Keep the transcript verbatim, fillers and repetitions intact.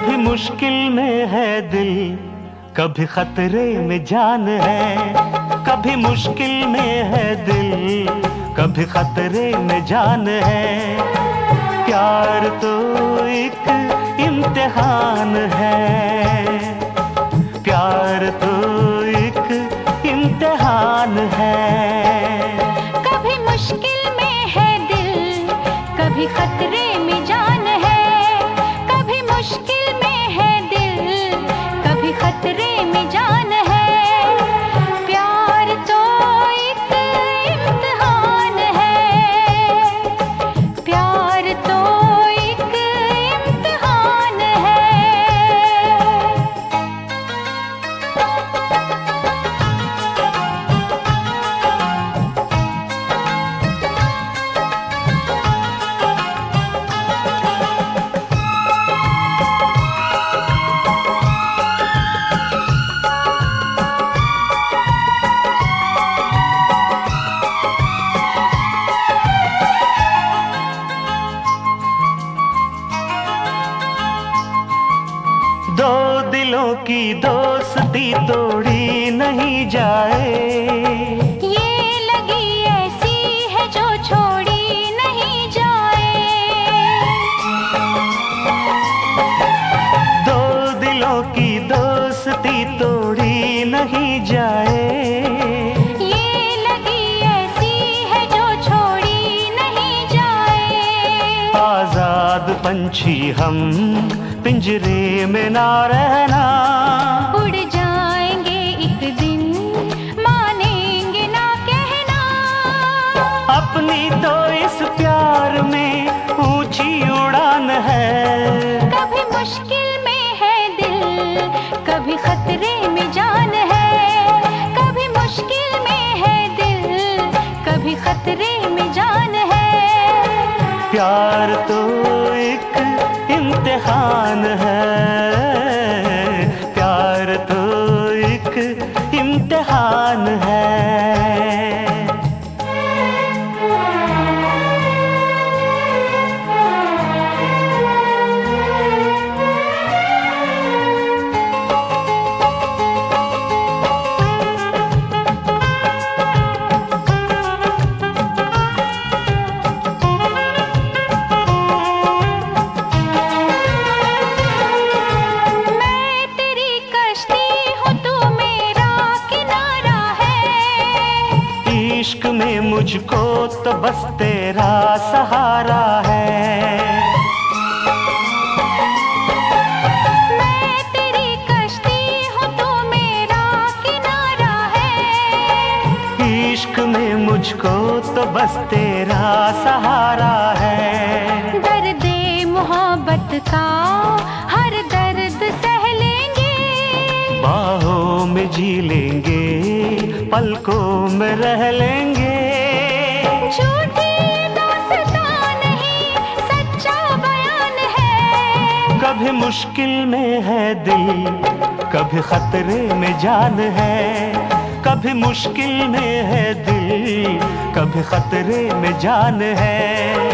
कभी मुश्किल में है दिल, कभी खतरे में जान है। कभी मुश्किल में है दिल, कभी खतरे में जान है। प्यार तो एक इम्तिहान है, प्यार तो एक इम्तिहान है। कभी मुश्किल में है दिल, कभी खतरे में जान है। कभी मुश्किल में है दिल, कभी खतरे में जान है। प्यार तो एक इम्तिहान है, प्यार तो एक इम्तिहान है। दो दिलों की दोस्ती तोड़ी नहीं जाए, ये लगी ऐसी है जो छोड़ी नहीं जाए। दो दिलों की दोस्ती तोड़ी नहीं जाए। ये लगी ऐसी है जो छोड़ी नहीं जाए। आजाद पंछी हम पिंजरे में ना रहना, उड़ जाएंगे एक दिन, मानेंगे ना कहना। अपनी तो इस प्यार में ऊंची उड़ान है। कभी मुश्किल में है दिल, कभी खतरे में जान है। कभी मुश्किल में है दिल, कभी खतरे में जान है। प्यार तो एक इम्तिहान है, प्यार तो एक इम्तिहान है। इश्क में मुझको तो बस तेरा सहारा है। मैं तेरी कश्ती हूँ, तू मेरा किनारा है। इश्क में मुझको तो बस तेरा सहारा है। दर्दे मोहब्बत का हर दर्द सह लेंगे, बाहों में जी लेंगे, पलकों में रह लेंगे। झूठी दास्तां नहीं, सच्चा बयान है। कभी मुश्किल में है दिल, कभी खतरे में जान है। कभी मुश्किल में है दिल, कभी खतरे में जान है।